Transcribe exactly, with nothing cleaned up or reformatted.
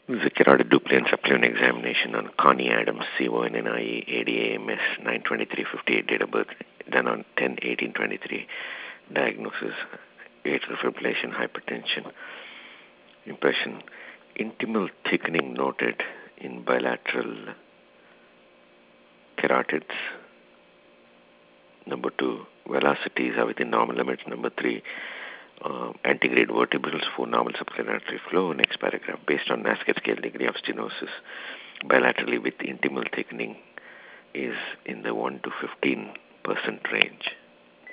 This is a carotid duplicate and supplement examination on Connie Adams, C O N N I E, A D A M S, nine twenty-three fifty-eight, date of birth, done on ten eighteen twenty-three. Diagnosis, atrial fibrillation, hypertension. Impression, intimal thickening noted in bilateral carotids. Number two, velocities are within normal limits. Number three, uh, antegrade vertebrals for normal subclinic artery flow. Next paragraph, based on Nasket scale degree of stenosis, bilaterally with intimal thickening is in the one to fifteen percent range.